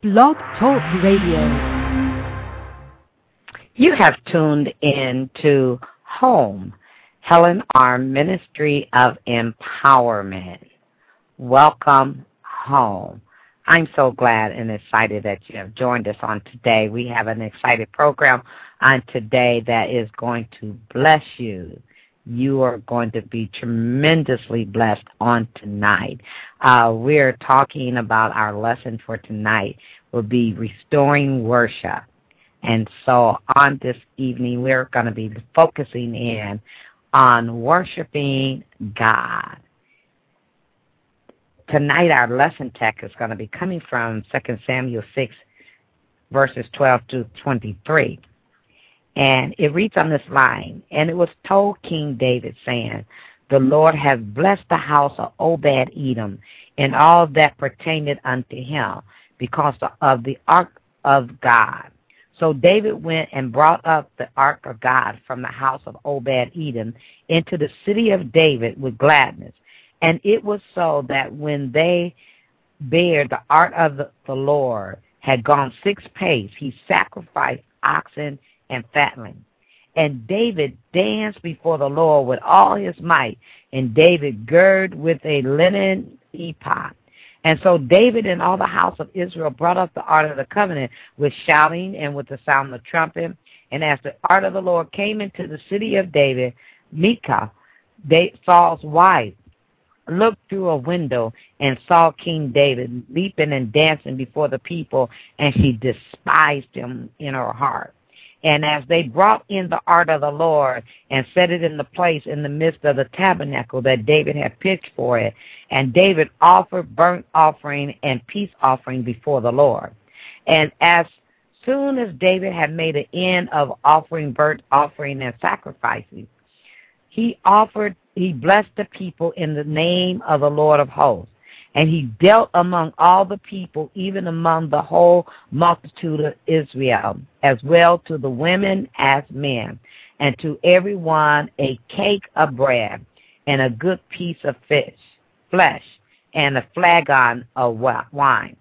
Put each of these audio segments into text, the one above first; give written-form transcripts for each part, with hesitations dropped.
Blog Talk Radio. You have tuned in to Home, Helen R. Ministry of Empowerment. Welcome home. I'm so glad and excited that you have joined us on today. We have an exciting program on today that is going to bless you. You are going to be tremendously blessed on tonight. We're talking about our lesson for tonight will be restoring worship. And so on this evening, we're going to be focusing in on worshiping God. Tonight, our lesson text is going to be coming from 2 Samuel 6, verses 12 to 23. And it reads on this line, "And it was told King David, saying, The Lord has blessed the house of Obed-Edom and all that pertained unto him, because of the ark of God. So David went and brought up the ark of God from the house of Obed-Edom into the city of David with gladness. And it was so that when they bare the ark of the Lord had gone 6 paces, he sacrificed oxen and fatling. And David danced before the Lord with all his might, and David girded with a linen ephod. And so David and all the house of Israel brought up the ark of the covenant with shouting and with the sound of the trumpet. And as the ark of the Lord came into the city of David, Michal, Saul's wife, looked through a window and saw King David leaping and dancing before the people, and she despised him in her heart. And as they brought in the ark of the Lord and set it in the place in the midst of the tabernacle that David had pitched for it, and David offered burnt offering and peace offering before the Lord. And as soon as David had made an end of offering burnt offering and sacrifices, he blessed the people in the name of the Lord of hosts. And he dealt among all the people, even among the whole multitude of Israel, as well to the women as men, and to every one a cake of bread, and a good piece of flesh, and a flagon of wine.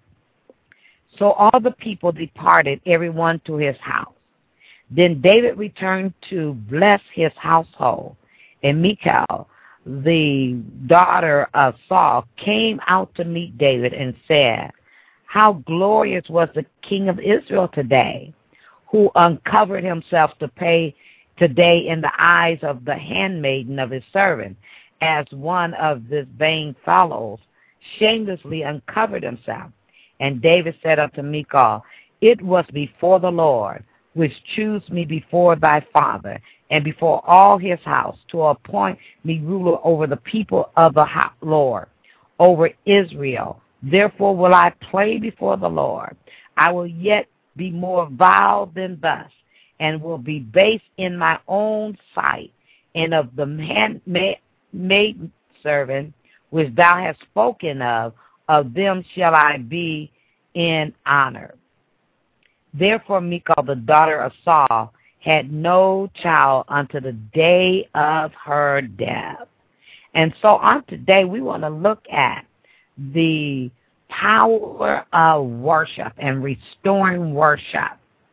So all the people departed, every one to his house. Then David returned to bless his household, and Michal, the daughter of Saul, came out to meet David and said, How glorious was the king of Israel today, who uncovered himself to pay today in the eyes of the handmaiden of his servant, as one of his vain fellows shamelessly uncovered himself. And David said unto Michal, It was before the Lord, which chose me before thy father, and before all his house, to appoint me ruler over the people of the Lord, over Israel. Therefore will I play before the Lord. I will yet be more vile than thus, and will be base in my own sight, and of the maid servant which thou hast spoken of them shall I be in honor. Therefore Michal, the daughter of Saul, had no child unto the day of her death. And so on today, we want to look at the power of worship and restoring worship.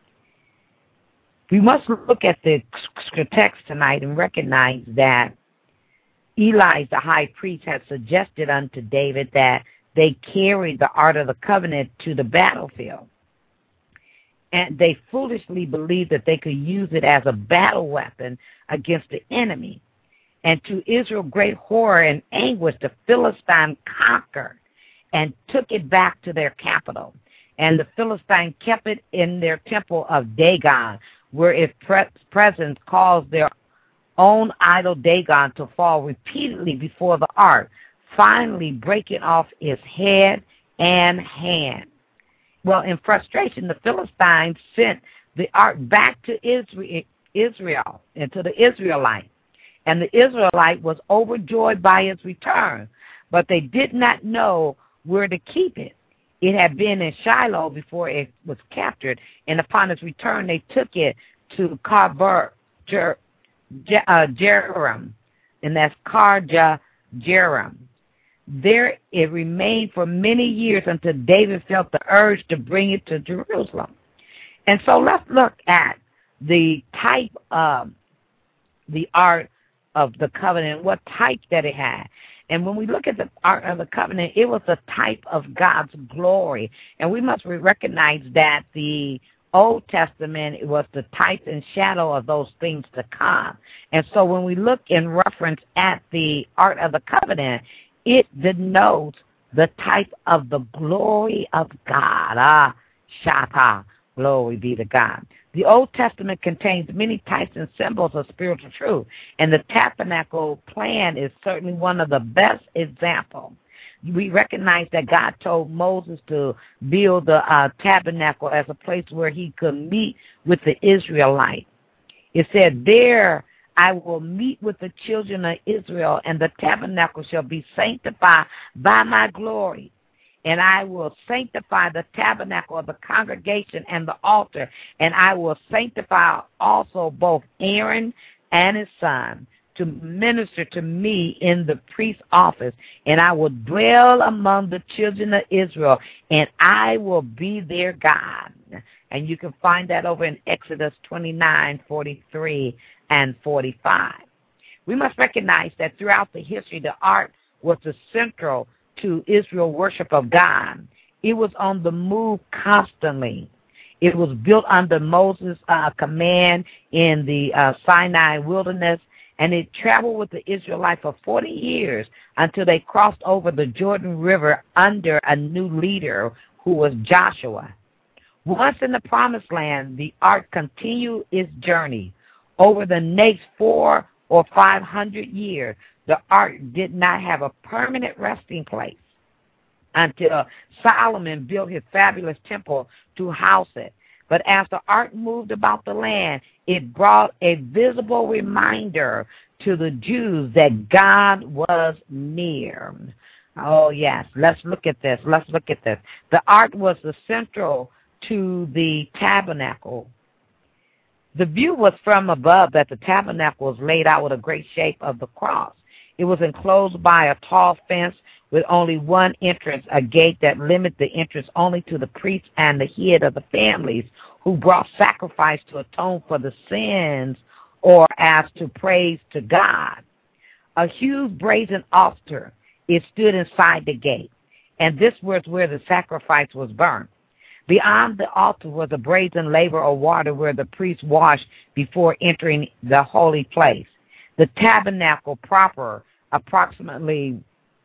We must look at the text tonight and recognize that Eli, the high priest, had suggested unto David that they carry the ark of the covenant to the battlefield. And they foolishly believed that they could use it as a battle weapon against the enemy. And to Israel's great horror and anguish, the Philistines conquered and took it back to their capital. And the Philistines kept it in their temple of Dagon, where its presence caused their own idol Dagon to fall repeatedly before the ark, finally breaking off its head and hand. Well, in frustration, the Philistines sent the ark back to Israel and to the Israelite. And the Israelite was overjoyed by its return, but they did not know where to keep it. It had been in Shiloh before it was captured, and upon its return, they took it to Jearim, and that's Jearim. There it remained for many years until David felt the urge to bring it to Jerusalem. And so let's look at the type of the Ark of the Covenant, what type that it had. And when we look at the Ark of the Covenant, it was a type of God's glory. And we must recognize that the Old Testament was the type and shadow of those things to come. And so when we look in reference at the Ark of the Covenant, it denotes the type of the glory of God. Shata, glory be to God. The Old Testament contains many types and symbols of spiritual truth, and the tabernacle plan is certainly one of the best examples. We recognize that God told Moses to build the tabernacle as a place where he could meet with the Israelites. It said, there I will meet with the children of Israel, and the tabernacle shall be sanctified by my glory. And I will sanctify the tabernacle of the congregation and the altar, and I will sanctify also both Aaron and his son to minister to me in the priest's office, and I will dwell among the children of Israel, and I will be their God. And you can find that over in Exodus 29:43 and 45. We must recognize that throughout the history, the ark was the central to Israel worship of God. It was on the move constantly. It was built under Moses' command in the Sinai wilderness, and it traveled with the Israelites for 40 years until they crossed over the Jordan River under a new leader who was Joshua. Once in the Promised Land, the ark continued its journey. Over the next 400 or 500 years, the ark did not have a permanent resting place until Solomon built his fabulous temple to house it. But as the ark moved about the land, it brought a visible reminder to the Jews that God was near. Oh, yes. Let's look at this. The ark was the central to the tabernacle. The view was from above that the tabernacle was laid out with a great shape of the cross. It was enclosed by a tall fence with only one entrance, a gate that limited the entrance only to the priests and the head of the families who brought sacrifice to atone for the sins or as to praise to God. A huge brazen altar, it stood inside the gate, and this was where the sacrifice was burned. Beyond the altar was a brazen laver of water where the priests washed before entering the holy place. The tabernacle proper, approximately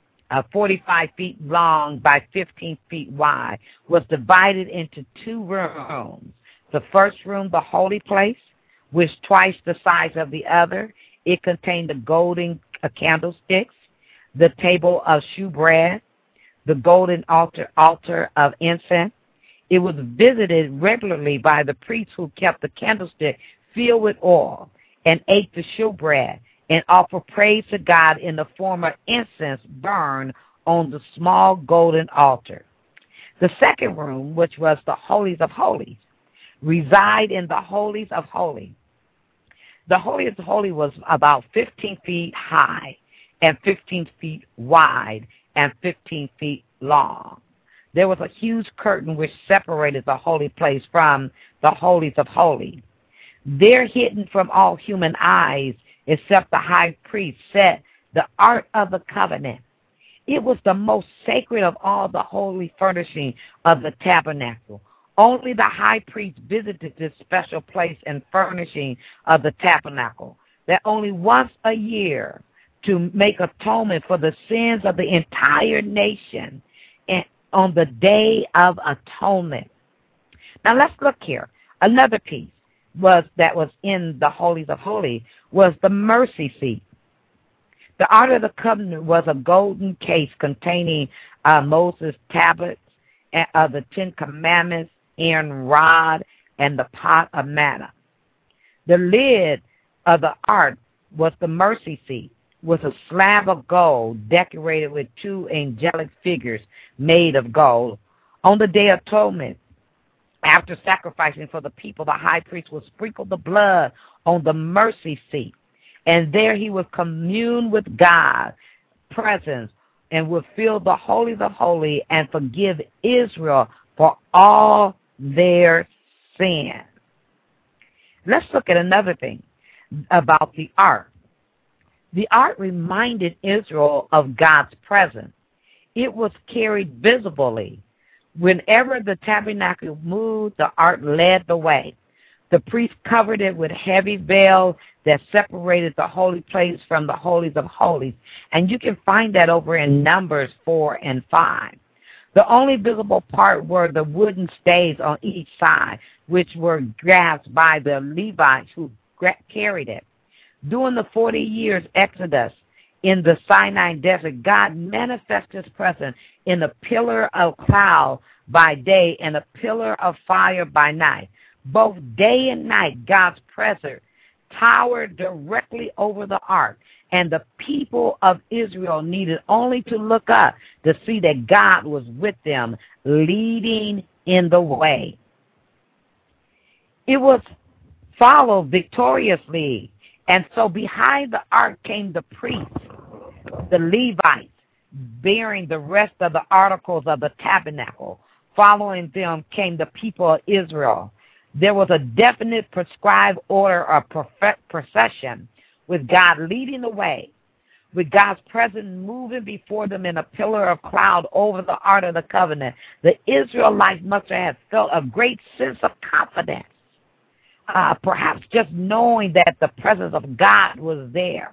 45 feet long by 15 feet wide, was divided into two rooms. The first room, the holy place, was twice the size of the other. It contained the golden candlesticks, the table of shewbread, the golden altar of incense. It was visited regularly by the priests who kept the candlestick filled with oil and ate the shewbread and offered praise to God in the form of incense burned on the small golden altar. The second room, which was the Holies of Holies, reside in the Holies of Holies. The Holies of Holies was about 15 feet high and 15 feet wide and 15 feet long. There was a huge curtain which separated the holy place from the Holies of Holies. There, hidden from all human eyes, except the high priest, sat the Ark of the Covenant. It was the most sacred of all the holy furnishing of the tabernacle. Only the high priest visited this special place and furnishing of the tabernacle, that only once a year to make atonement for the sins of the entire nation and on the Day of Atonement. Now let's look here. Another piece that was in the Holies of Holies was the mercy seat. The Ark of the Covenant was a golden case containing Moses' tablets of the Ten Commandments, Aaron's rod, and the pot of manna. The lid of the ark was the mercy seat, with a slab of gold decorated with two angelic figures made of gold. On the Day of Atonement, after sacrificing for the people, the high priest would sprinkle the blood on the mercy seat, and there he would commune with God's presence and will fill the holies of holies and forgive Israel for all their sins. Let's look at another thing about the ark. The ark reminded Israel of God's presence. It was carried visibly. Whenever the tabernacle moved, the ark led the way. The priest covered it with heavy veil that separated the holy place from the holies of holies. And you can find that over in Numbers 4 and 5. The only visible part were the wooden stays on each side, which were grasped by the Levites who carried it. During the 40 years Exodus in the Sinai desert, God manifested his presence in a pillar of cloud by day and a pillar of fire by night. Both day and night, God's presence towered directly over the ark, and the people of Israel needed only to look up to see that God was with them, leading in the way. It was followed victoriously, and so behind the ark came the priests, the Levites, bearing the rest of the articles of the tabernacle. Following them came the people of Israel. There was a definite prescribed order of procession, with God leading the way, with God's presence moving before them in a pillar of cloud over the ark of the covenant. The Israelites must have felt a great sense of confidence, perhaps just knowing that the presence of God was there.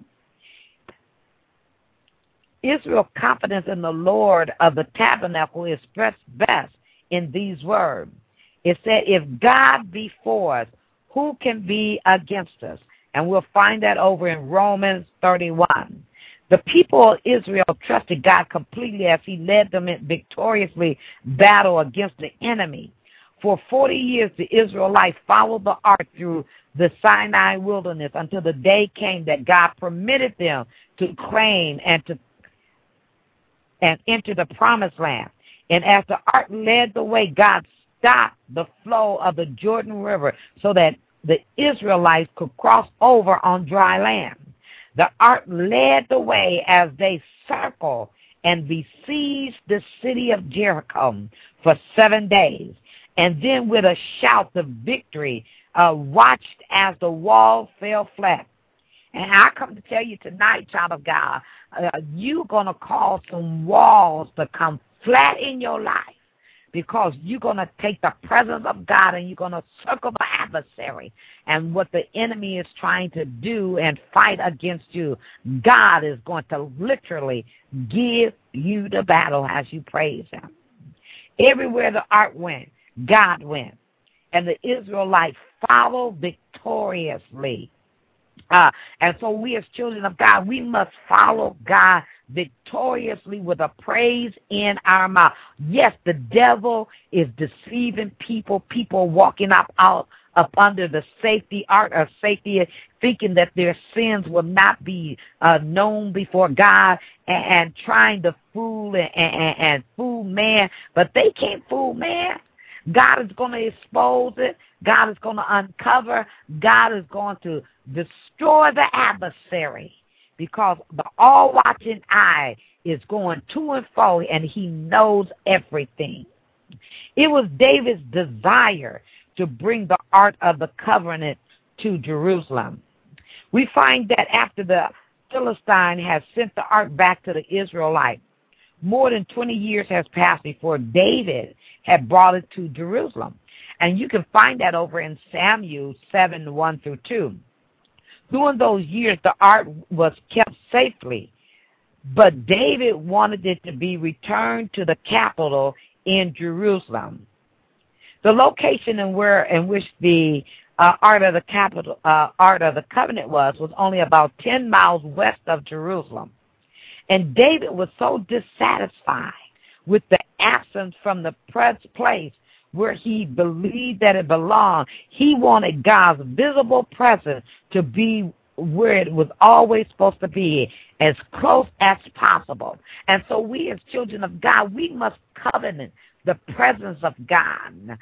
Israel's confidence in the Lord of the tabernacle is expressed best in these words. It said, if God be for us, who can be against us? And we'll find that over in Romans 31. The people of Israel trusted God completely as he led them in victoriously battle against the enemy. For 40 years, the Israelites followed the ark through the Sinai wilderness until the day came that God permitted them to claim and enter the promised land. And as the ark led the way, God stopped the flow of the Jordan River so that the Israelites could cross over on dry land. The ark led the way as they circled and besieged the city of Jericho for 7 days. And then with a shout of victory, watched as the wall fell flat. And I come to tell you tonight, child of God, you're going to cause some walls to come flat in your life, because you're going to take the presence of God and you're going to circle the adversary and what the enemy is trying to do and fight against you. God is going to literally give you the battle as you praise him. Everywhere the ark went, God went. And the Israelites followed victoriously. And so we as children of God, we must follow God victoriously with a praise in our mouth. Yes, the devil is deceiving people walking up under the safety ark of safety, thinking that their sins will not be known before God, and trying to fool and fool man, but they can't fool man. God is going to expose it. God is going to uncover. God is going to destroy the adversary, because the all-watching eye is going to and fro, and he knows everything. It was David's desire to bring the ark of the covenant to Jerusalem. We find that after the Philistine has sent the ark back to the Israelites, more than 20 years has passed before David had brought it to Jerusalem. And you can find that over in Samuel 7:1-2. During those years, the ark was kept safely, but David wanted it to be returned to the capital in Jerusalem. The location in which the Ark of the Covenant was only about 10 miles west of Jerusalem. And David was so dissatisfied with the absence from the place where he believed that it belonged. He wanted God's visible presence to be where it was always supposed to be, as close as possible. And so we as children of God, we must covenant the presence of God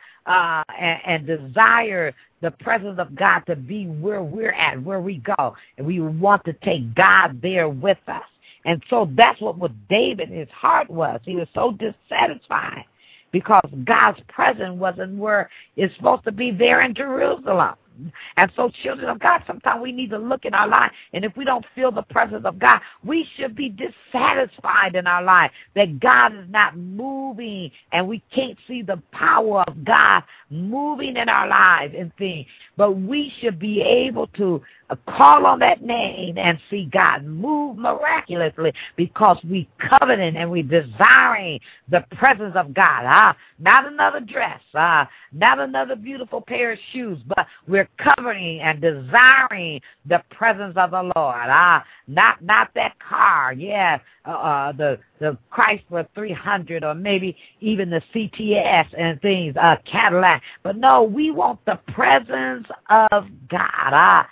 and desire the presence of God to be where we're at, where we go. And we want to take God there with us. And so that's what David, his heart was. He was so dissatisfied because God's presence wasn't where it's supposed to be, there in Jerusalem. And so, children of God, sometimes we need to look in our life, and if we don't feel the presence of God, we should be dissatisfied in our life that God is not moving, and we can't see the power of God moving in our lives and things. But we should be able to call on that name and see God move miraculously because we coveting and we desiring the presence of God. Not another dress, not another beautiful pair of shoes, but we're covering and desiring the presence of the Lord. Not that car, the Chrysler 300 or maybe even the CTS and things, Cadillac. But no, we want the presence of God.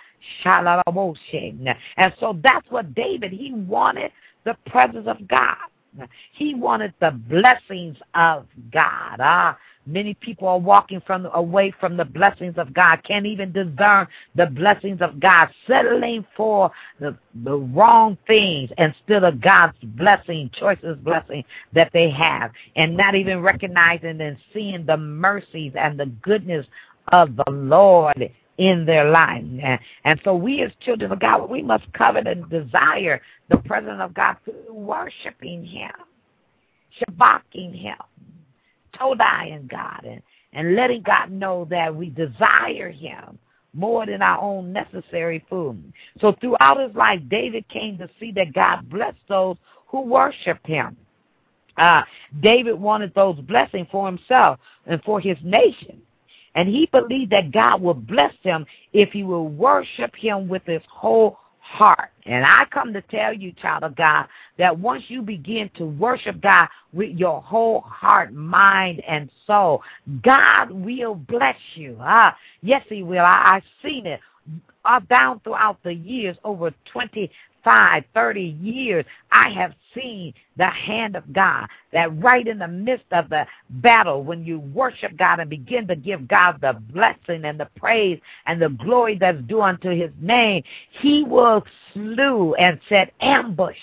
And so that's what David, he wanted the presence of God. He wanted the blessings of God. Many people are walking away from the blessings of God, can't even discern the blessings of God, settling for the wrong things instead of God's blessing, choicest blessing that they have, and not even recognizing and seeing the mercies and the goodness of the Lord in their life. And so we as children of God, we must covet and desire the presence of God through worshiping Him, shabbaking Him, todaing God, and letting God know that we desire Him more than our own necessary food. So throughout his life, David came to see that God blessed those who worship Him. David wanted those blessings for himself and for his nation. And he believed that God would bless him if he will worship Him with his whole heart. And I come to tell you, child of God, that once you begin to worship God with your whole heart, mind, and soul, God will bless you. Yes, He will. I've seen it down throughout the years, over 25-30 years, I have seen the hand of God, that right in the midst of the battle, when you worship God and begin to give God the blessing and the praise and the glory that's due unto His name, He will slew and set ambush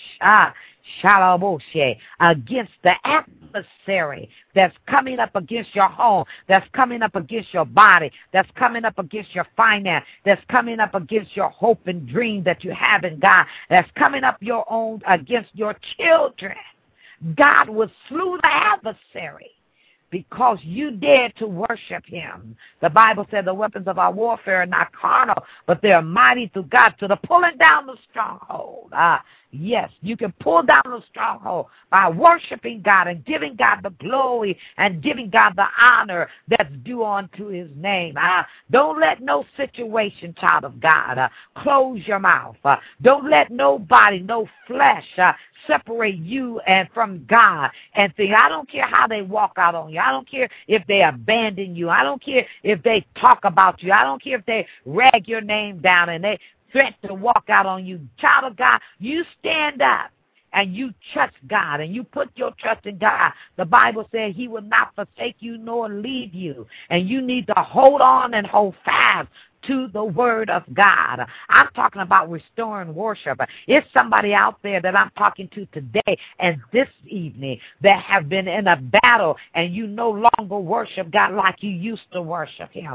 against the adversary that's coming up against your home, that's coming up against your body, that's coming up against your finance, that's coming up against your hope and dream that you have in God, that's coming up against your children. God will slew the adversary because you dared to worship Him. The Bible said the weapons of our warfare are not carnal, but they are mighty through God to the pulling down the stronghold. Yes, you can pull down the stronghold by worshiping God and giving God the glory and giving God the honor that's due unto His name. Don't let no situation, child of God, close your mouth. Don't let nobody, no flesh, separate you and from God and think, I don't care how they walk out on you. I don't care if they abandon you. I don't care if they talk about you. I don't care if they rag your name down and they threat to walk out on you. Child of God, you stand up and you trust God and you put your trust in God. The Bible says He will not forsake you nor leave you. And you need to hold on and hold fast to the Word of God. I'm talking about restoring worship. It's somebody out there that I'm talking to today and this evening that have been in a battle and you no longer worship God like you used to worship Him.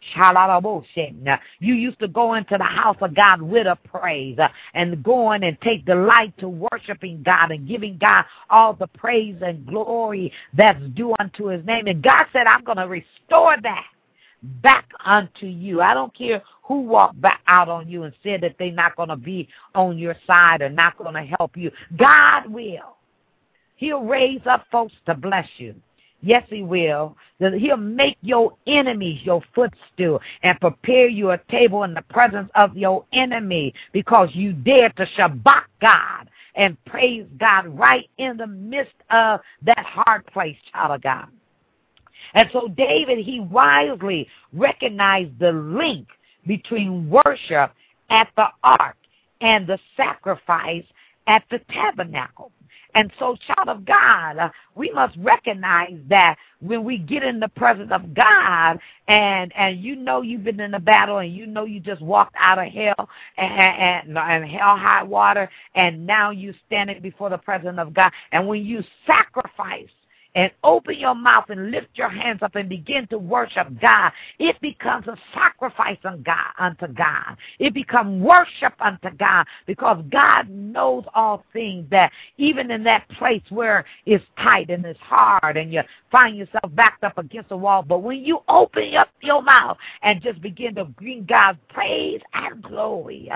You used to go into the house of God with a praise and going and take delight to worshiping God and giving God all the praise and glory that's due unto His name. And God said, I'm going to restore that back unto you. I don't care who walked back out on you and said that they're not going to be on your side or not going to help you. God will. He'll raise up folks to bless you. Yes, He will. He'll make your enemies your footstool and prepare you a table in the presence of your enemy because you dare to shabbat God and praise God right in the midst of that hard place, child of God. And so David, he wisely recognized the link between worship at the ark and the sacrifice at the tabernacle. And so, child of God, we must recognize that when we get in the presence of God, and you know you've been in a battle, and you know you just walked out of hell and hell high water, and now you're standing before the presence of God. And when you sacrifice and open your mouth and lift your hands up and begin to worship God, it becomes a sacrifice unto God. It becomes worship unto God, because God knows all things, that even in that place where it's tight and it's hard and you find yourself backed up against the wall, but when you open up your mouth and just begin to bring God praise and glory,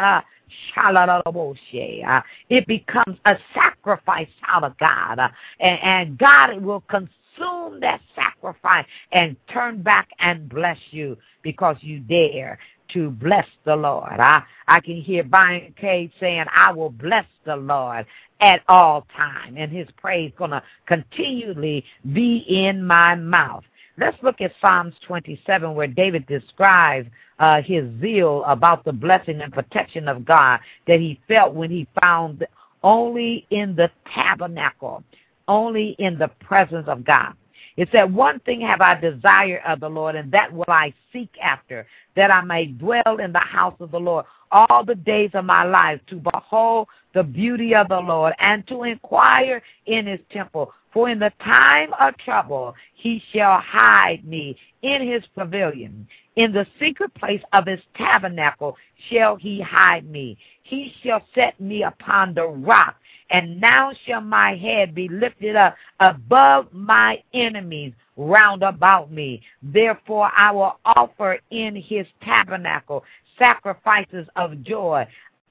it becomes a sacrifice, child of God, and God will consume that sacrifice and turn back and bless you because you dare to bless the Lord. I can hear Byron Cage saying, I will bless the Lord at all time, and his praise going to continually be in my mouth. Let's look at Psalms 27, where David describes his zeal about the blessing and protection of God that he felt when he found only in the tabernacle, only in the presence of God. It said, one thing have I desired of the Lord, and that will I seek after, that I may dwell in the house of the Lord all the days of my life, to behold the beauty of the Lord, and to inquire in his temple. For in the time of trouble he shall hide me in his pavilion. In the secret place of his tabernacle shall he hide me. He shall set me upon the rock. And now shall my head be lifted up above my enemies round about me. Therefore I will offer in his tabernacle sacrifices of joy.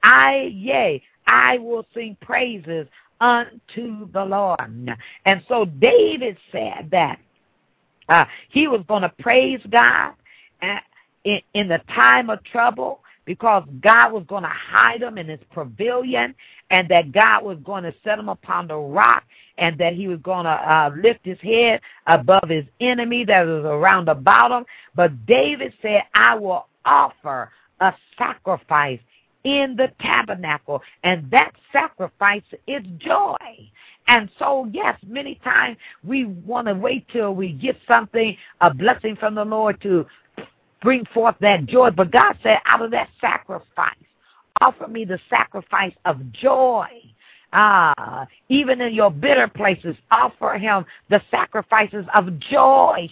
I will sing praises unto the Lord. And so David said that he was going to praise God in the time of trouble, because God was going to hide him in his pavilion, and that God was going to set him upon the rock, and that he was going to lift his head above his enemy that was around about him. But David said, I will offer a sacrifice in the tabernacle, and that sacrifice is joy. And so, yes, many times we want to wait till we get something, a blessing from the Lord, to bring forth that joy. But God said, out of that sacrifice, offer me the sacrifice of joy. Even in your bitter places, offer him the sacrifices of joy.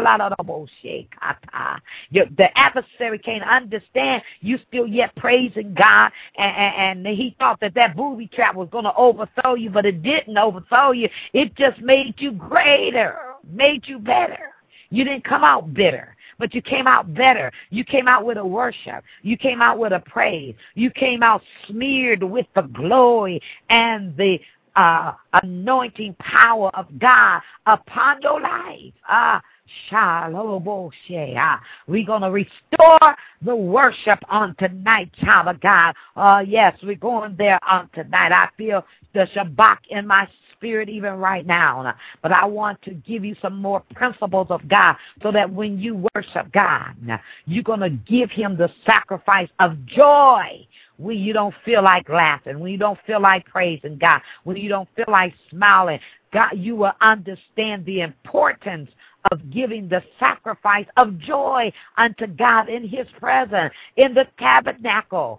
The adversary can't understand you still yet praising God, and he thought that booby trap was going to overthrow you, but it didn't overthrow you. It just made you greater, made you better. You didn't come out bitter, but you came out better. You came out with a worship. You came out with a praise. You came out smeared with the glory and the anointing power of God upon your life. We're going to restore the worship on tonight, child of God. Yes, we're going there on tonight. I feel the Shabbat in my spirit even right now. But I want to give you some more principles of God, so that when you worship God, you're going to give him the sacrifice of joy. When you don't feel like laughing, when you don't feel like praising God, when you don't feel like smiling, God, you will understand the importance of giving the sacrifice of joy unto God in his presence, in the tabernacle.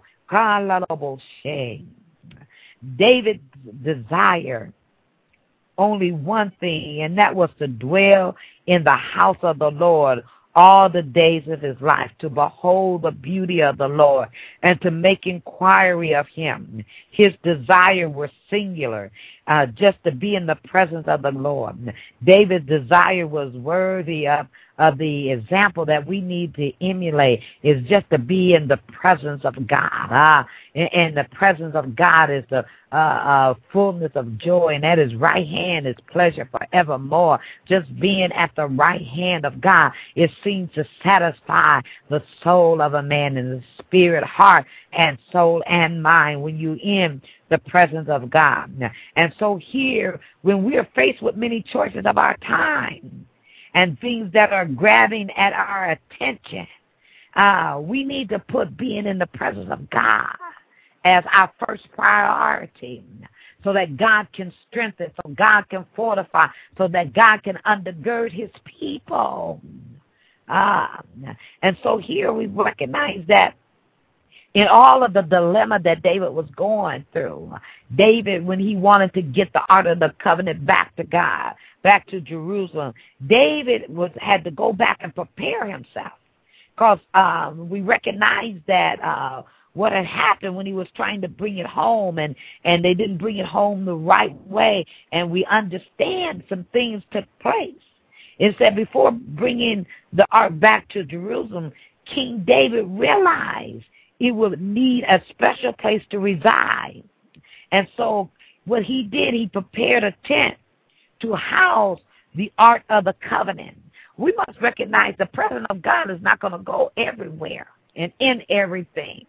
David desired only one thing, and that was to dwell in the house of the Lord all the days of his life, to behold the beauty of the Lord and to make inquiry of him. His desire was singular, just to be in the presence of the Lord. David's desire was worthy of the example that we need to emulate, is just to be in the presence of God. And the presence of God is the fullness of joy, and at his right hand is pleasure forevermore. Just being at the right hand of God, it seems to satisfy the soul of a man in the spirit, heart, and soul and mind when you're in the presence of God. And so here, when we are faced with many choices of our time and things that are grabbing at our attention, we need to put being in the presence of God as our first priority. so that God can strengthen, so God can fortify, so that God can undergird his people. And so here we recognize that in all of the dilemma that David was going through, David, when he wanted to get the Ark of the Covenant back to God, back to Jerusalem, David had to go back and prepare himself. Because we recognize that what had happened when he was trying to bring it home, and they didn't bring it home the right way, and we understand some things took place. It said before bringing the Ark back to Jerusalem, King David realized it would need a special place to reside. And so what he did, he prepared a tent to house the Ark of the Covenant. We must recognize the presence of God is not going to go everywhere and in everything.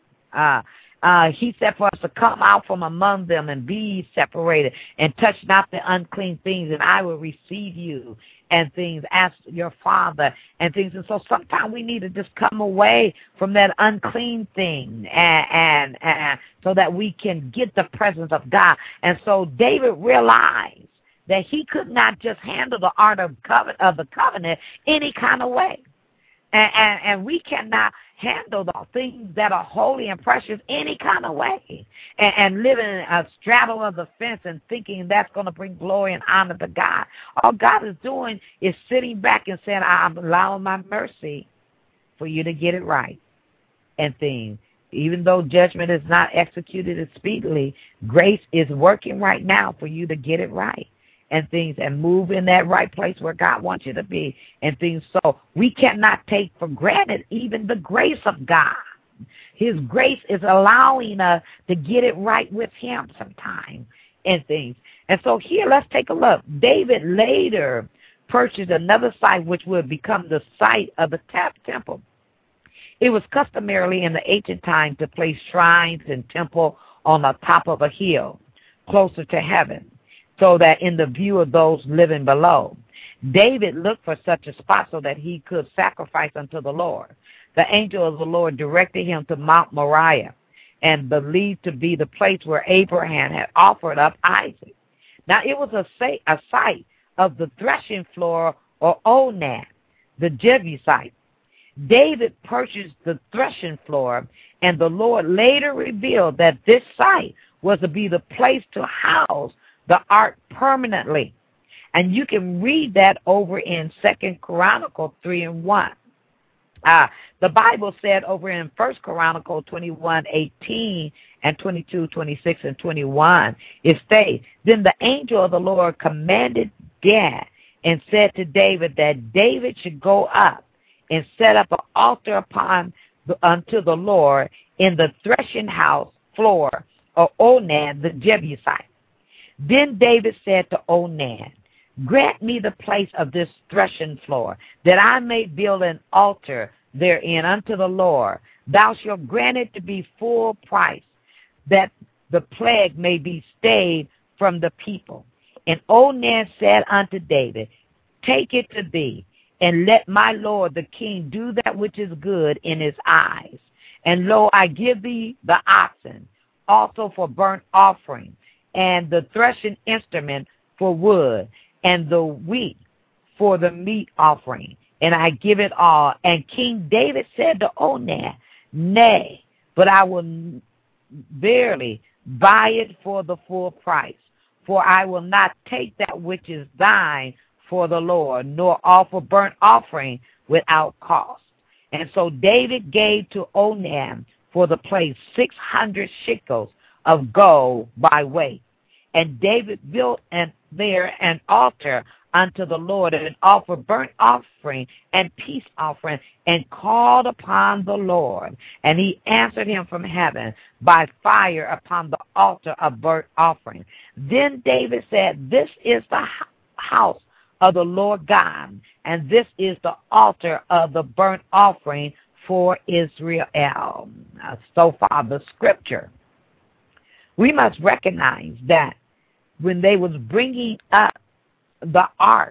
He said for us to come out from among them and be separated and touch not the unclean things, and I will receive you and things, ask your Father and things. And so sometimes we need to just come away from that unclean thing and so that we can get the presence of God. And so David realized that he could not just handle the Ark of the Covenant any kind of way. And we cannot handle the things that are holy and precious any kind of way. And living in a straddle of the fence and thinking that's going to bring glory and honor to God. All God is doing is sitting back and saying, I'm allowing my mercy for you to get it right and things. Even though judgment is not executed as speedily, grace is working right now for you to get it right and things, and move in that right place where God wants you to be and things. So we cannot take for granted even the grace of God. His grace is allowing us to get it right with him sometime and things. And so here, let's take a look. David later purchased another site which would become the site of the temple. It was customarily in the ancient time to place shrines and temple on the top of a hill closer to heaven, so that in the view of those living below. David looked for such a spot so that he could sacrifice unto the Lord. The angel of the Lord directed him to Mount Moriah, and believed to be the place where Abraham had offered up Isaac. Now it was a site of the threshing floor, or Onad, the Jebusite. David purchased the threshing floor, and the Lord later revealed that this site was to be the place to house the Ark permanently. And you can read that over in 2 Chronicles 3:1. The Bible said over in 1 Chronicles 21:18 and 22, 26, and 21, it states, Then the angel of the Lord commanded Gad and said to David that David should go up and set up an altar unto the Lord in the threshing house floor of Onad the Jebusite. Then David said to Onad, Grant me the place of this threshing floor, that I may build an altar therein unto the Lord. Thou shalt grant it to be full price, that the plague may be stayed from the people. And Onad said unto David, Take it to thee, and let my lord the king do that which is good in his eyes. And lo, I give thee the oxen, also for burnt offering, and the threshing instrument for wood, and the wheat for the meat offering, and I give it all. And King David said to Onad, Nay, but I will verily buy it for the full price, for I will not take that which is thine for the Lord, nor offer burnt offering without cost. And so David gave to Onad for the place 600 shekels of gold by weight. And David built there an altar unto the Lord, and offered burnt offering and peace offering, and called upon the Lord. And he answered him from heaven by fire upon the altar of burnt offering. Then David said, This is the house of the Lord God, and this is the altar of the burnt offering for Israel. So far the scripture. We must recognize that when they was bringing up the ark,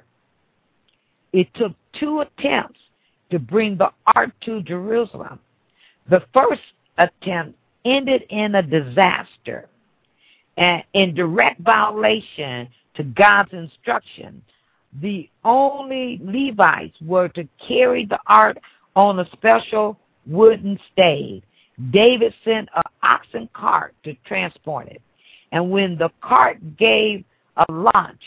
it took 2 attempts to bring the ark to Jerusalem. The first attempt ended in a disaster. and in direct violation to God's instruction. The only Levites were to carry the ark on a special wooden stave. David sent an oxen cart to transport it. And when the cart gave a launch,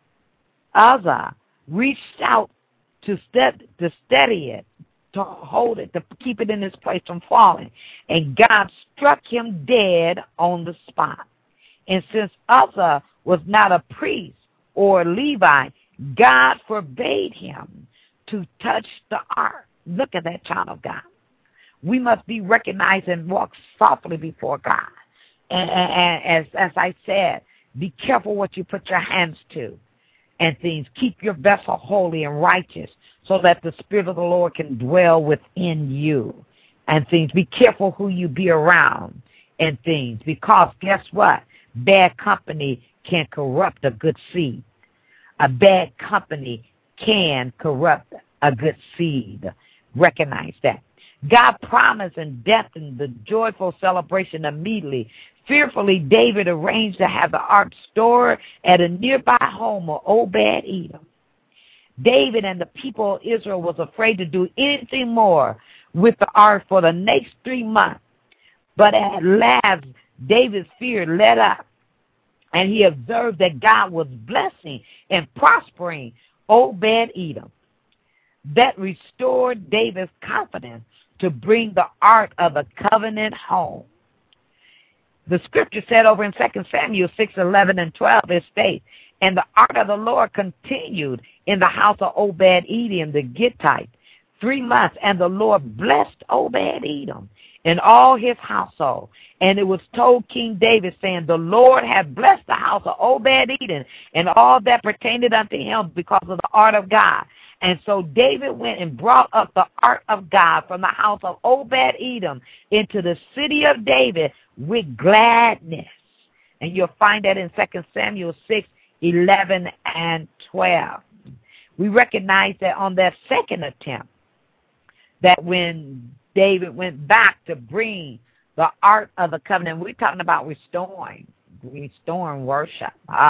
Uzzah reached out to steady it, to hold it, to keep it in its place from falling. And God struck him dead on the spot. And since Uzzah was not a priest or a Levite, God forbade him to touch the ark. Look at that, child of God. We must be recognized and walk softly before God. And as I said, be careful what you put your hands to and things. Keep your vessel holy and righteous so that the Spirit of the Lord can dwell within you and things. Be careful who you be around and things, because guess what? Bad company can corrupt a good seed. A bad company can corrupt a good seed. Recognize that. God promised and destined the joyful celebration immediately. Fearfully, David arranged to have the ark stored at a nearby home of Obed-Edom. David and the people of Israel was afraid to do anything more with the ark for the next 3 months. But at last, David's fear let up, and he observed that God was blessing and prospering Obed-Edom. That restored David's confidence to bring the ark of the covenant home. The scripture said over in 2 Samuel 6:11 and 12, it states, and the ark of the Lord continued in the house of Obed-Edom the Gittite 3 months, and the Lord blessed Obed-Edom and all his household. And it was told King David, saying, the Lord hath blessed the house of Obed-Edom and all that pertained unto him because of the ark of God. And so David went and brought up the ark of God from the house of Obed-Edom into the city of David with gladness. And you'll find that in 2 Samuel 6:11 and 12. We recognize that on that second attempt, that when David went back to bring the ark of the covenant, we're talking about restoring worship.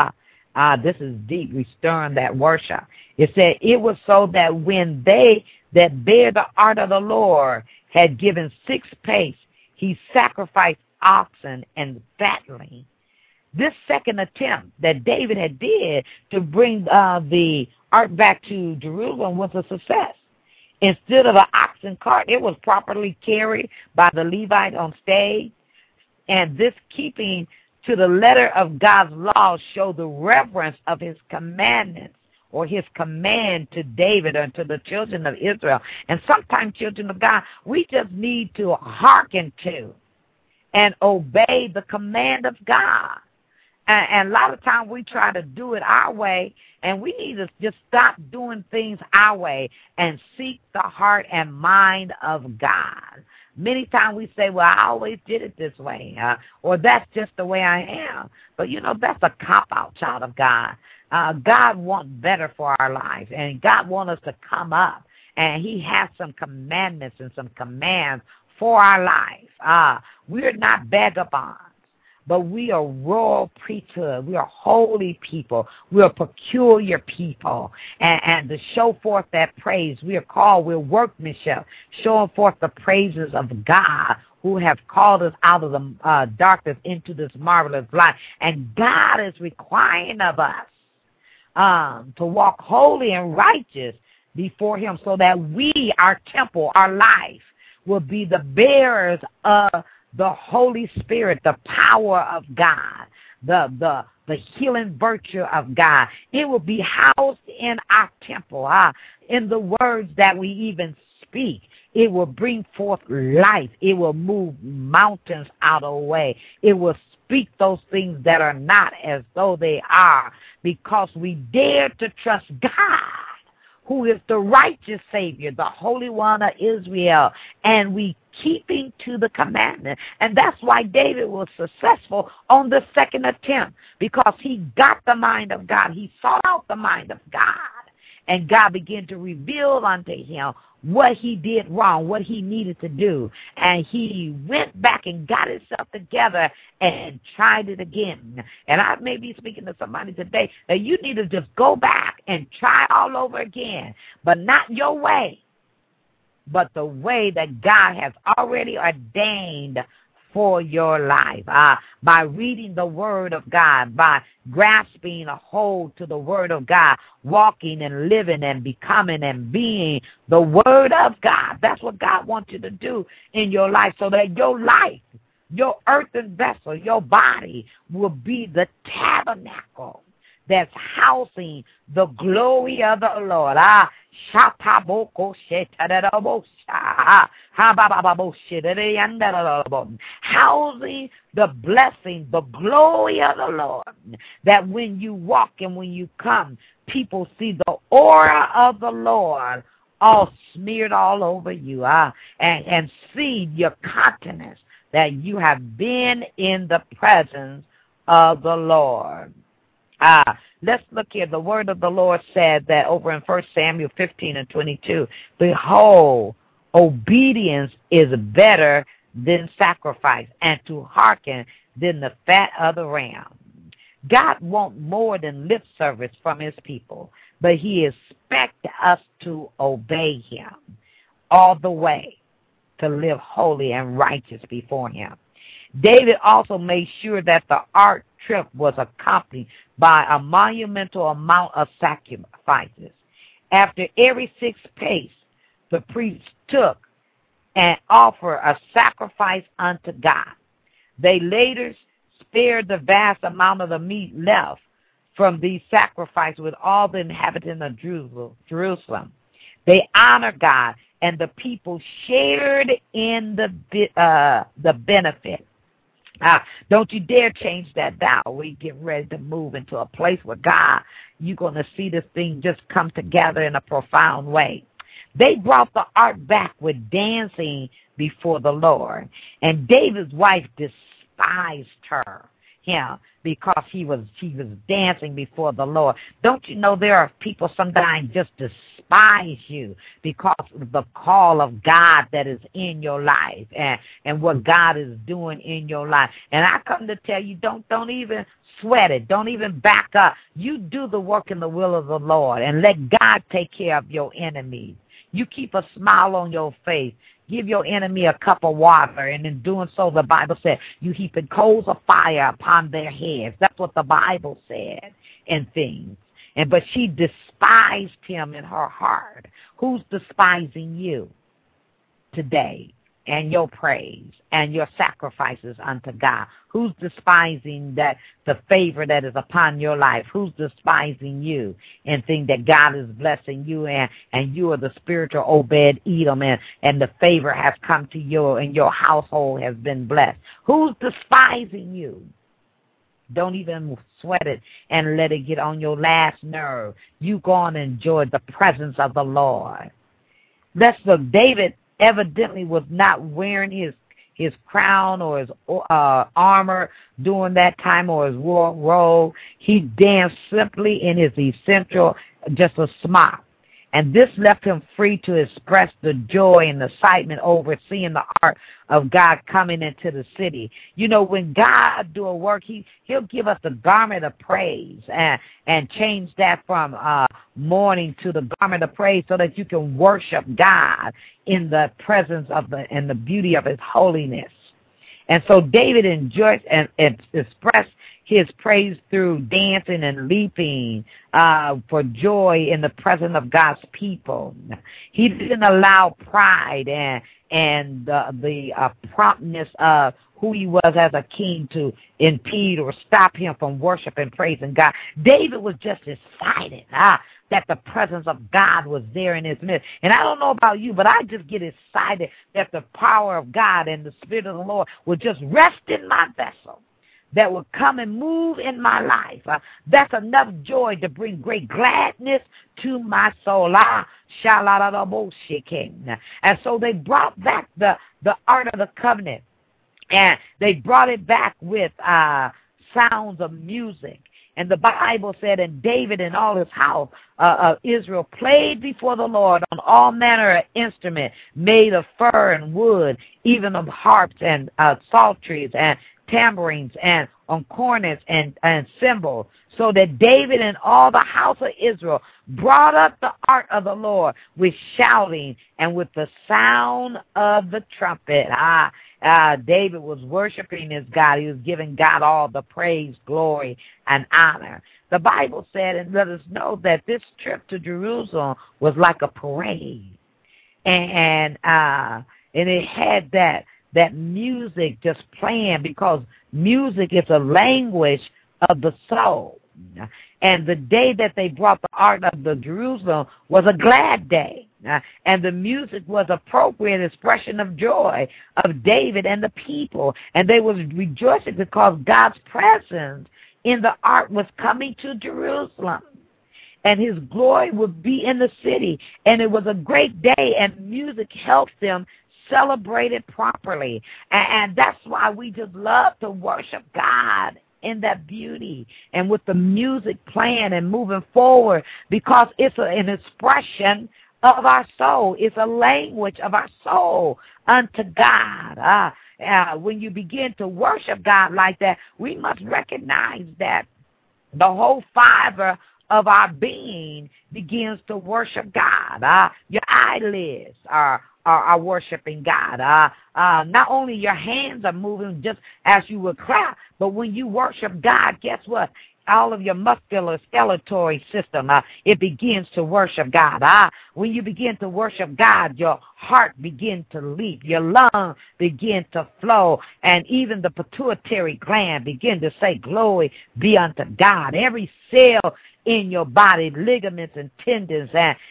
This is deep, restoring that worship. It said it was so that when they that bear the ark of the Lord had given 6 pace, he sacrificed oxen and fatling. This second attempt that David had did to bring the ark back to Jerusalem was a success. Instead of an oxen cart, it was properly carried by the Levite on stage. And this keeping to the letter of God's law showed the reverence of his commandments, or his command to David and to the children of Israel. And sometimes, children of God, we just need to hearken to and obey the command of God. And a lot of times we try to do it our way, and we need to just stop doing things our way and seek the heart and mind of God. Many times we say, well, I always did it this way, or that's just the way I am. But, that's a cop-out, child of God. God wants better for our lives, and God wants us to come up, and he has some commandments and some commands for our life. We're not vagabonds, but we are royal priesthood. We are holy people. We are peculiar people. And to show forth that praise, we're workmanship, showing forth the praises of God, who have called us out of the darkness into this marvelous light. And God is requiring of us to walk holy and righteous before him, so that we, our temple, our life, will be the bearers of the Holy Spirit, the power of God, the healing virtue of God. It will be housed in our temple, in the words that we even speak. It will bring forth life. It will move mountains out of the way. It will speak those things that are not as though they are, because we dare to trust God, who is the righteous Savior, the Holy One of Israel, and we keeping to the commandment. And that's why David was successful on the second attempt, because he got the mind of God. He sought out the mind of God, and God began to reveal unto him what he did wrong, what he needed to do. And he went back and got himself together and tried it again. And I may be speaking to somebody today that you need to just go back and try all over again, but not your way, but the way that God has already ordained for your life, by reading the Word of God, by grasping a hold to the Word of God, walking and living and becoming and being the Word of God. That's what God wants you to do in your life, so that your life, your earthen vessel, your body will be the tabernacle that's housing the glory of the Lord. Housing the blessing, the glory of the Lord, that when you walk and when you come, people see the aura of the Lord all smeared all over you, and see your countenance, that you have been in the presence of the Lord. Let's look here. The word of the Lord said that over in 1 Samuel 15:22, behold, obedience is better than sacrifice, and to hearken than the fat of the ram. God wants more than lip service from his people, but he expects us to obey him all the way, to live holy and righteous before him. David also made sure that the ark trip was accompanied by a monumental amount of sacrifices. After every 6 pace, the priest took and offered a sacrifice unto God. They later spared the vast amount of the meat left from these sacrifices with all the inhabitants of Jerusalem. They honored God, and the people shared in the benefit. Don't you dare change that dial. We get ready to move into a place where God, you're going to see this thing just come together in a profound way. They brought the ark back with dancing before the Lord, and David's wife despised him because he was dancing before the Lord. Don't you know there are people sometimes just despise you because of the call of God that is in your life and what God is doing in your life. And I come to tell you, don't even sweat it. Don't even back up. You do the work in the will of the Lord and let God take care of your enemies. You keep a smile on your face. Give your enemy a cup of water, and in doing so, the Bible said, you heaping coals of fire upon their heads. That's what the Bible said and things. But she despised him in her heart. Who's despising you today? And your praise and your sacrifices unto God? Who's despising that the favor that is upon your life? Who's despising you and think that God is blessing you and you are the spiritual Obed-Edom and the favor has come to you and your household has been blessed? Who's despising you? Don't even sweat it and let it get on your last nerve. You go on and enjoy the presence of the Lord. Let's look. David evidently was not wearing his crown or his armor during that time or his war robe. He danced simply in his essential, just a smock. And this left him free to express the joy and excitement over seeing the ark of God coming into the city. You know, when God do a work, he'll give us the garment of praise and change that from mourning to the garment of praise so that you can worship God in the presence of and the beauty of his holiness. And so David enjoyed and expressed his praise through dancing and leaping for joy in the presence of God's people. He didn't allow pride and the promptness of who he was as a king to impede or stop him from worship and praising God. David was just excited that the presence of God was there in his midst. And I don't know about you, but I just get excited that the power of God and the Spirit of the Lord will just rest in my vessel, that will come and move in my life. That's enough joy to bring great gladness to my soul. And so they brought back the Ark of the Covenant, and they brought it back with sounds of music And the Bible said, and David and all his house of Israel played before the Lord on all manner of instruments made of fir and wood, even of harps and psalteries and tambourines and on cornets and cymbals, so that David and all the house of Israel brought up the ark of the Lord with shouting and with the sound of the trumpet. David was worshiping his God. He was giving God all the praise, glory, and honor. The Bible said, and let us know that this trip to Jerusalem was like a parade. And it had that music just playing, because music is a language of the soul. And the day that they brought the ark of the Jerusalem was a glad day. And the music was appropriate expression of joy of David and the people. And they was rejoicing because God's presence in the ark was coming to Jerusalem. And his glory would be in the city. And it was a great day, and music helped them celebrate it properly. And that's why we just love to worship God in that beauty and with the music playing and moving forward, because it's an expression of our soul. It's a language of our soul unto God. When you begin to worship God like that, we must recognize that the whole fiber of our being begins to worship God. Your eyelids are worshiping God. Not only your hands are moving just as you would clap, but when you worship God, guess what? All of your musculoskeletal system, it begins to worship God. When you begin to worship God, your heart begins to leap, your lungs begin to flow, and even the pituitary gland begin to say, glory be unto God. Every cell in your body, ligaments and tendons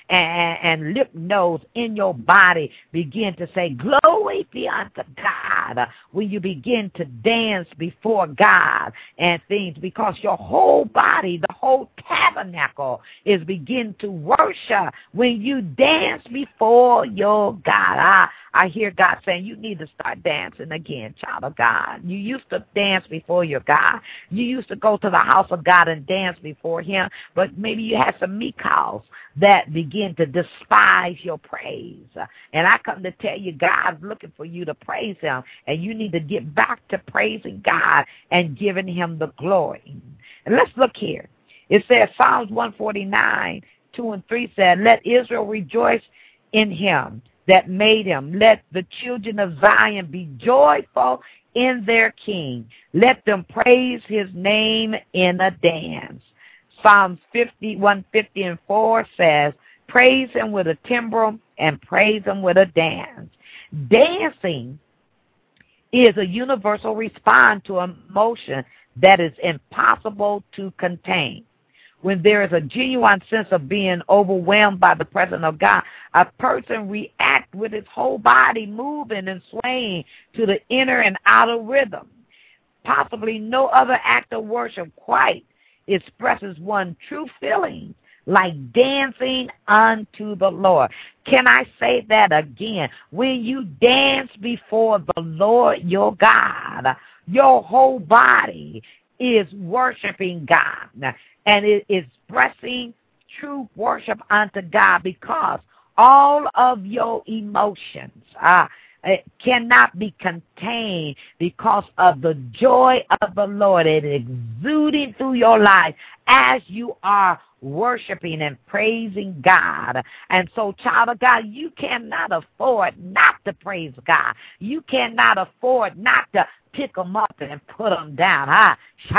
and lymph nodes in your body begin to say, glory be unto God. When you begin to dance before God and things, because your whole body, the whole tabernacle is begin to worship when you dance before your God. I hear God saying, you need to start dancing again, child of God. You used to dance before your God. You used to go to the house of God and dance before him, but maybe you had some mikals that begin to despise your praise. And I come to tell you, God's looking for you to praise him, and you need to get back to praising God and giving him the glory. And let's look here. It says, Psalms 149, 2 and 3 said, let Israel rejoice in him that made him. Let the children of Zion be joyful in their king. Let them praise his name in a dance. Psalms 150 and 4 says, praise him with a timbrel and praise him with a dance. Dancing is a universal response to emotion that is impossible to contain. When there is a genuine sense of being overwhelmed by the presence of God, a person reacts with his whole body moving and swaying to the inner and outer rhythm. Possibly no other act of worship quite expresses one true feeling like dancing unto the Lord. Can I say that again? When you dance before the Lord your God, your whole body is worshiping God. And it is expressing true worship unto God, because all of your emotions it cannot be contained because of the joy of the Lord. It is exuding through your life as you are worshiping and praising God. And so, child of God, you cannot afford not to praise God. You cannot afford not to pick them up and put them down. I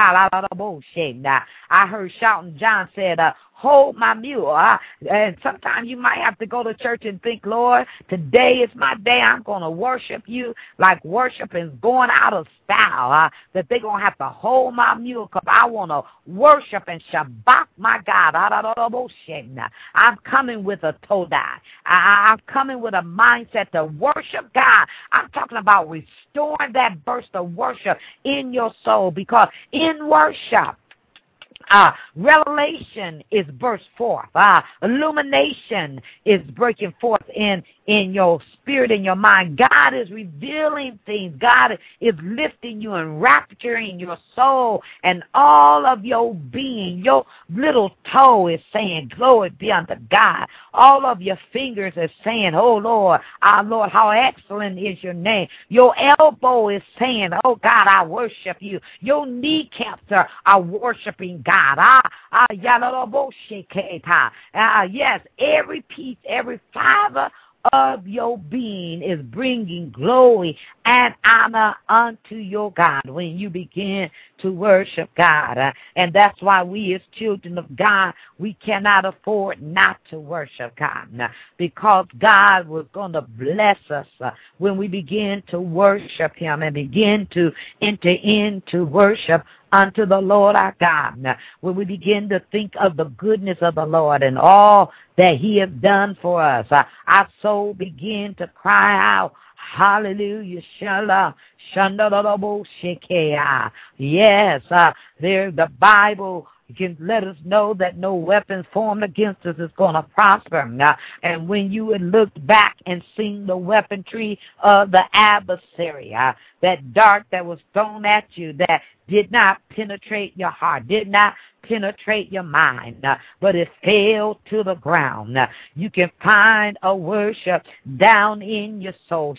heard Shouting John said, hold my mule. And sometimes you might have to go to church and think, Lord, today is my day. I'm going to worship you like worship is going out of style. That they're going to have to hold my mule because I want to worship and Shabbat my God. I'm coming with a Todah. I'm coming with a mindset to worship God. I'm talking about restoring that burst of worship in your soul, because in worship, Revelation is burst forth. Illumination is breaking forth in your spirit and your mind. God is revealing things. God is lifting you and rapturing your soul and all of your being. Your little toe is saying, glory be unto God. All of your fingers are saying, oh Lord, our Lord, how excellent is your name. Your elbow is saying, oh God, I worship you. Your kneecaps are worshiping God. Yes, every piece, every fiber of your being is bringing glory and honor unto your God when you begin to worship God. And that's why we as children of God, we cannot afford not to worship God, because God was going to bless us when we begin to worship him and begin to enter into worship unto the Lord our God. When we begin to think of the goodness of the Lord and all that he has done for us, our soul begin to cry out, hallelujah, shalom, shandalaboshekeah. Yes, the Bible can let us know that no weapon formed against us is going to prosper. And when you would look back and see the weaponry of the adversary, that dart that was thrown at you that did not penetrate your heart, did not penetrate your mind, but it fell to the ground. You can find a worship down in your soul.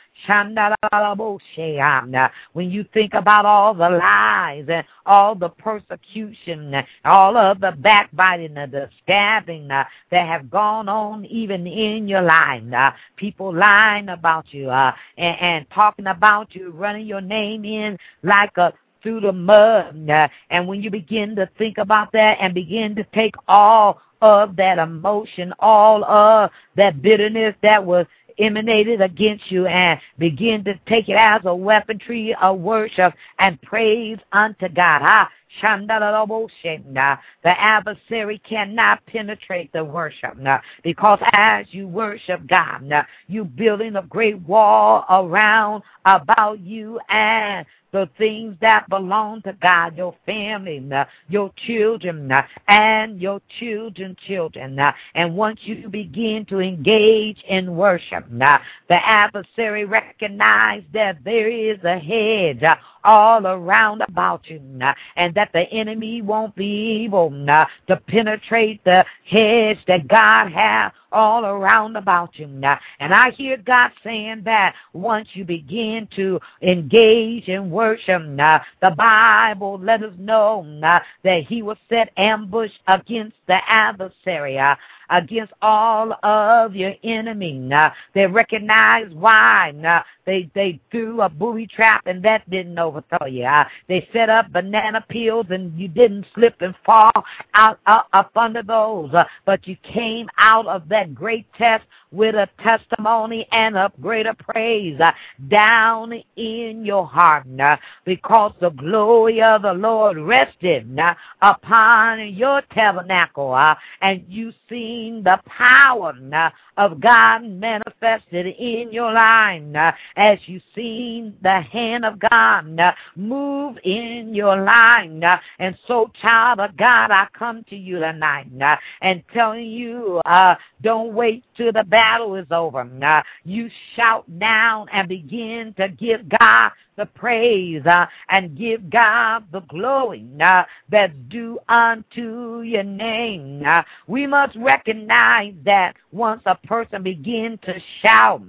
When you think about all the lies and all the persecution, all of the backbiting and the stabbing that have gone on even in your life, people lying about you and talking about you, running your name in like a through the mud. And when you begin to think about that and begin to take all of that emotion, all of that bitterness that was emanated against you and begin to take it as a weaponry of worship and praise unto God. The adversary cannot penetrate the worship because as you worship God, you building a great wall around about you and the things that belong to God, your family, your children, and your children's children. And once you begin to engage in worship, the adversary recognizes that there is a hedge all around about you, and that the enemy won't be able to penetrate the hedge that God has all around about you. And I hear God saying that once you begin to engage in worship, the Bible let us know that he will set ambush against the adversary, against all of your enemies. They recognize why they threw a booby trap and that didn't overthrow you. They set up banana peels and you didn't slip and fall out up under those, but you came out of that great test with a testimony and a greater praise down in your heart, because the glory of the Lord rested upon your tabernacle, and you seen the power of God manifested in your life, as you seen the hand of God move in your life. And so, child of God, I come to you tonight and telling you, don't wait till the battle is over. You shout down and begin to give God the praise and give God the glory that's due unto your name. We must recognize that once a person begins to shout,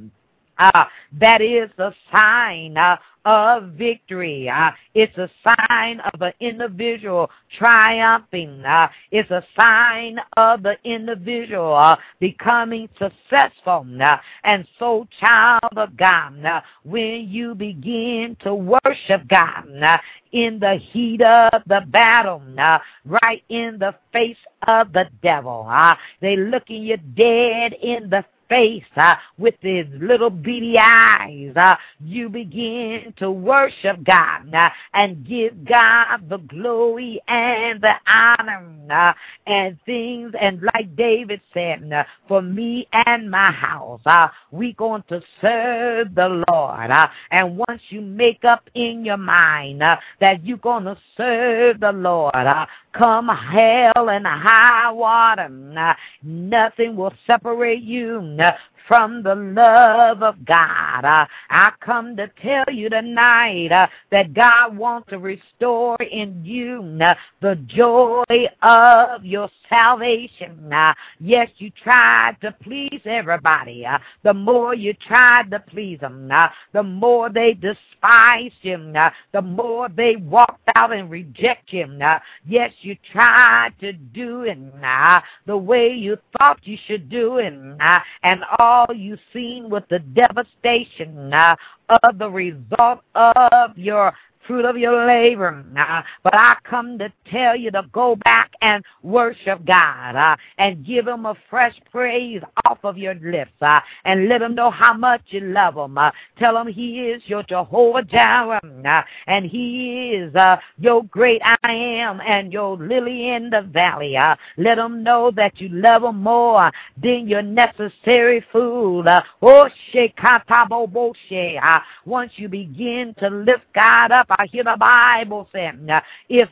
that is a sign of victory. It's a sign of an individual triumphing. It's a sign of the individual becoming successful. And so, child of God, when you begin to worship God in the heat of the battle, right in the face of the devil, they looking you dead in the face with his little beady eyes, you begin to worship God and give God the glory and the honor and things. And like David said, for me and my house, we going to serve the Lord. And once you make up in your mind that you're going to serve the Lord, Come hell and high water, nothing will separate you from the love of God. I come to tell you tonight that God wants to restore in you the joy of your salvation. Yes, you tried to please everybody. The more you tried to please them, the more they despised him, the more they walked out and rejected him. Yes, you tried to do it the way you thought you should do it, and all you seen was the devastation of the result of your fruit of your labor. But I come to tell you to go back and worship God and give him a fresh praise off of your lips and let him know how much you love him. Tell him he is your Jehovah Jireh and he is your great I am and your lily in the valley. Let him know that you love him more than your necessary food. Once you begin to lift God up, I hear the Bible saying, if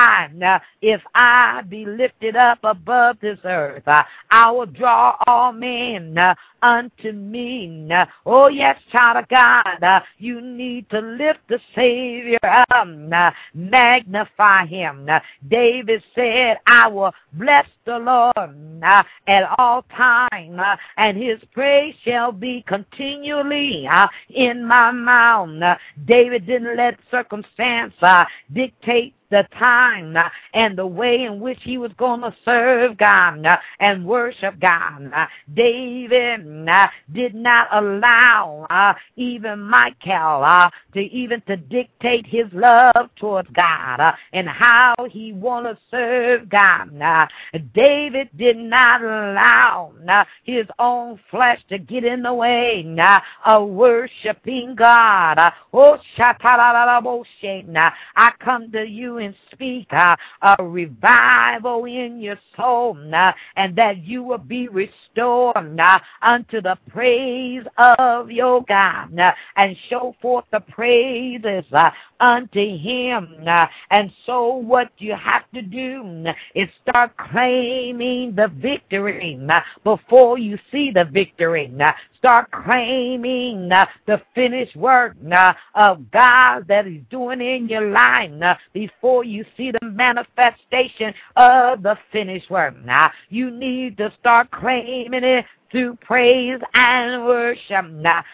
I be lifted up above this earth, I will draw all men unto me. Oh, yes, child of God, you need to lift the Savior up, magnify him. David said, I will bless the Lord at all times, and his praise shall be continually in my mouth. David didn't let circumstance dictate the time and the way in which he was going to serve God and worship God. David did not allow even Michal to dictate his love towards God and how he want to serve God. David did not allow his own flesh to get in the way of worshiping God. I come to you and speak a revival in your soul, and that you will be restored unto the praise of your God, and show forth the praises unto him. And so what you have to do is start claiming the victory before you see the victory. Start claiming the finished work of God that he's doing in your life before you see the manifestation of the finished work. You need to start claiming it through praise and worship.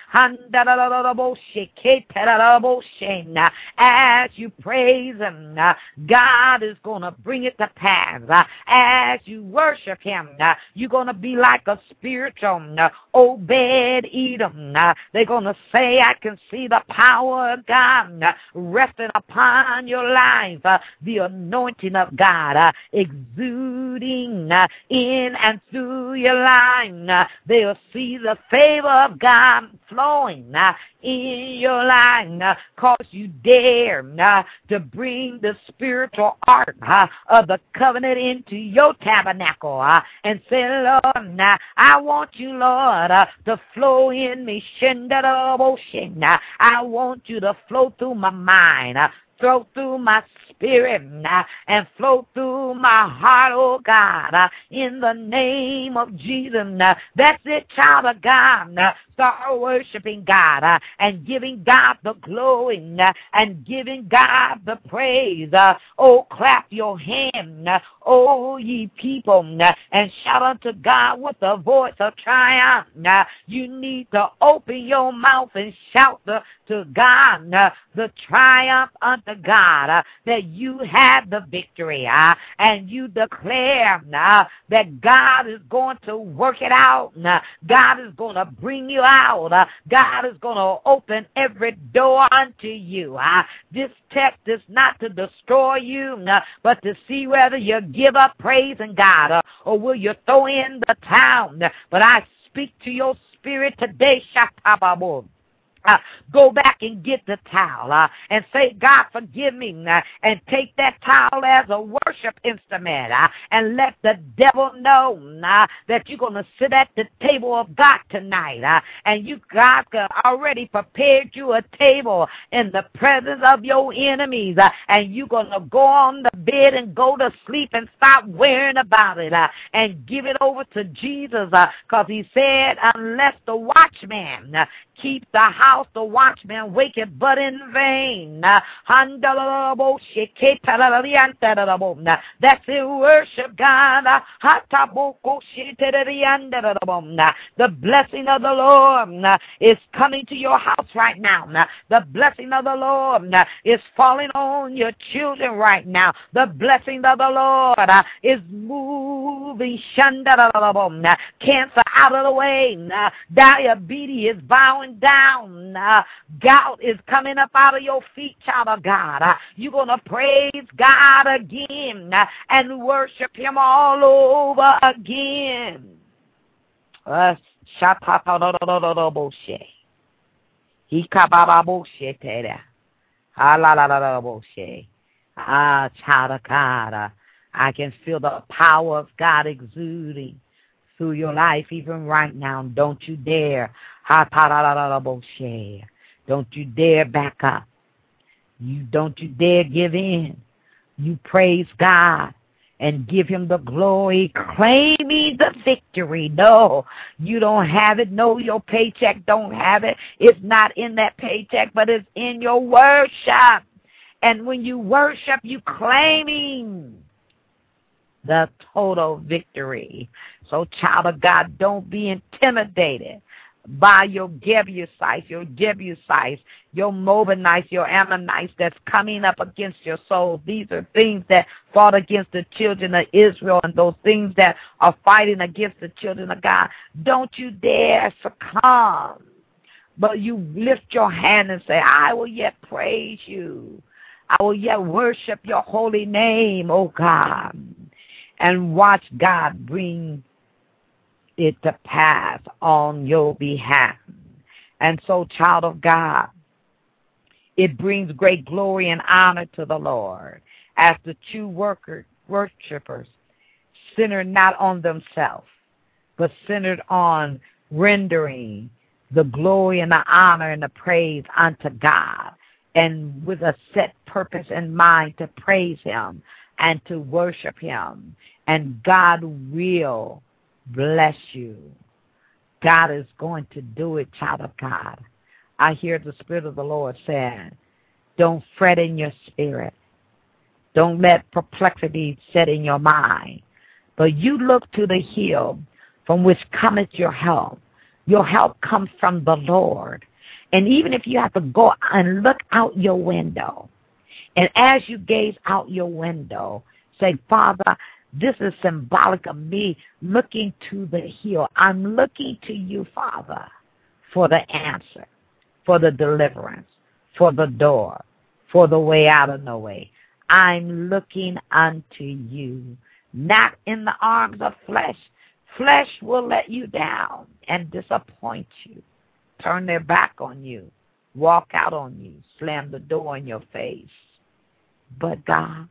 As you praise him, God is going to bring it to pass. As you worship him, you're going to be like a spiritual Obed-Edom. They're going to say, I can see the power of God resting upon your life, the anointing of God exuding in and through your life. They'll see the favor of God flowing in your life, cause you dare to bring the spiritual ark of the covenant into your tabernacle and say, Lord, I want you, Lord, to flow in me. I want you to flow through my mind, flow through my spirit and flow through my heart, oh God, in the name of Jesus. That's it, child of God. Start worshiping God and giving God the glory and giving God the praise. Oh, clap your hand, oh ye people, and shout unto God with a voice of triumph. You need to open your mouth and shout to God the triumph unto God that you have the victory, and you declare that God is going to work it out. God is going to bring you out. God is going to open every door unto you. This text is not to destroy you, but to see whether you give up praising God or will you throw in the towel. But I speak to your spirit today, Shatababo. Go back and get the towel and say, God, forgive me, and take that towel as a worship instrument and let the devil know that you're going to sit at the table of God tonight. And you, God, already prepared you a table in the presence of your enemies. And you're going to go on the bed and go to sleep and stop worrying about it and give it over to Jesus, because he said, unless the watchman keep the house, the watchman waketh but in vain. That's it, worship God. The blessing of the Lord is coming to your house right now. The blessing of the Lord is falling on your children right now. The blessing of the Lord is moving cancer out of the way. Diabetes is bowing down. Gout is coming up out of your feet, child of God. You're going to praise God again and worship him all over again. Child of God, I can feel the power of God exuding through your life even right now. Don't you dare. Don't you dare back up. Don't you dare give in. You praise God and give him the glory, claiming the victory. No, you don't have it. No, your paycheck don't have it. It's not in that paycheck, but it's in your worship. And when you worship, you claiming the total victory. So, child of God, don't be intimidated by your Jebusites, your Moabites, your Ammonites that's coming up against your soul. These are things that fought against the children of Israel, and those things that are fighting against the children of God. Don't you dare succumb, but you lift your hand and say, I will yet praise you. I will yet worship your holy name, oh God, and watch God bring it to pass on your behalf. And so, child of God, it brings great glory and honor to the Lord as the true worshipers centered not on themselves, but centered on rendering the glory and the honor and the praise unto God, and with a set purpose in mind to praise him and to worship him. And God will bless you. God is going to do it, child of God. I hear the Spirit of the Lord saying, don't fret in your spirit. Don't let perplexity set in your mind. But you look to the hill from which cometh your help. Your help comes from the Lord. And even if you have to go and look out your window, and as you gaze out your window, say, Father, this is symbolic of me looking to the hill. I'm looking to you, Father, for the answer, for the deliverance, for the door, for the way out of no way. I'm looking unto you, not in the arms of flesh. Flesh will let you down and disappoint you, turn their back on you, walk out on you, slam the door in your face. But God,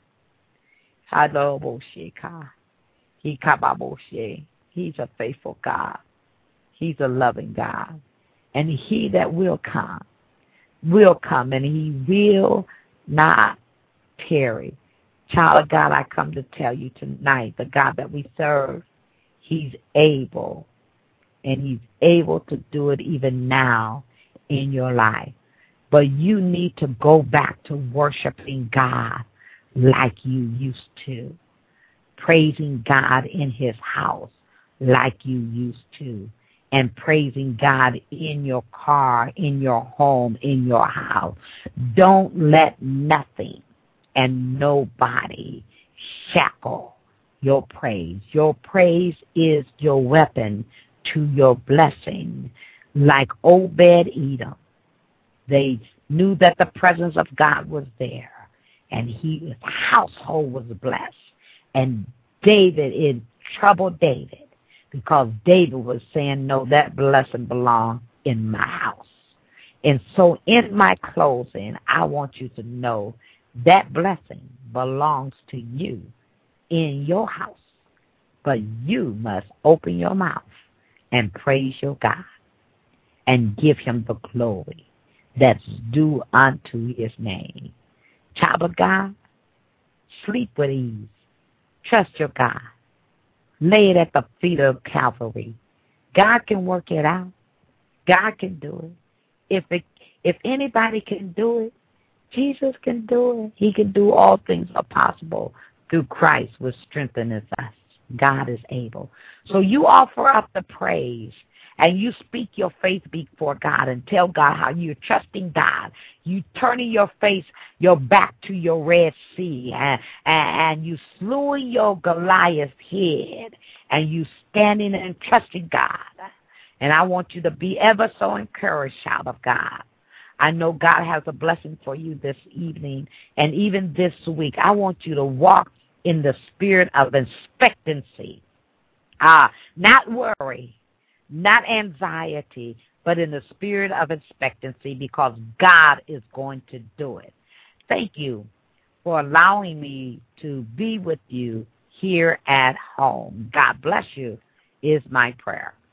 he's a faithful God. He's a loving God. And he that will come, and he will not tarry. Child of God, I come to tell you tonight, the God that we serve, he's able, and he's able to do it even now in your life. But you need to go back to worshiping God like you used to, praising God in his house like you used to, and praising God in your car, in your home, in your house. Don't let nothing and nobody shackle your praise. Your praise is your weapon to your blessing. Like Obed-Edom, they knew that the presence of God was there, and his household was blessed. And David, it troubled David, because David was saying, no, that blessing belongs in my house. And so in my closing, I want you to know that blessing belongs to you in your house. But you must open your mouth and praise your God and give him the glory that's due unto his name. Child of God, sleep with ease. Trust your God. Lay it at the feet of Calvary. God can work it out. God can do it. If anybody can do it, Jesus can do it. He can do all things are possible through Christ, which strengthens us. God is able. So you offer up the praise and you speak your faith before God and tell God how you're trusting God. You turning your face, your back to your Red Sea, and you slewing your Goliath head, and you standing and trusting God. And I want you to be ever so encouraged, child of God. I know God has a blessing for you this evening and even this week. I want you to walk in the spirit of expectancy. Not worry, not anxiety, but in the spirit of expectancy, because God is going to do it. Thank you for allowing me to be with you here at home. God bless you is my prayer.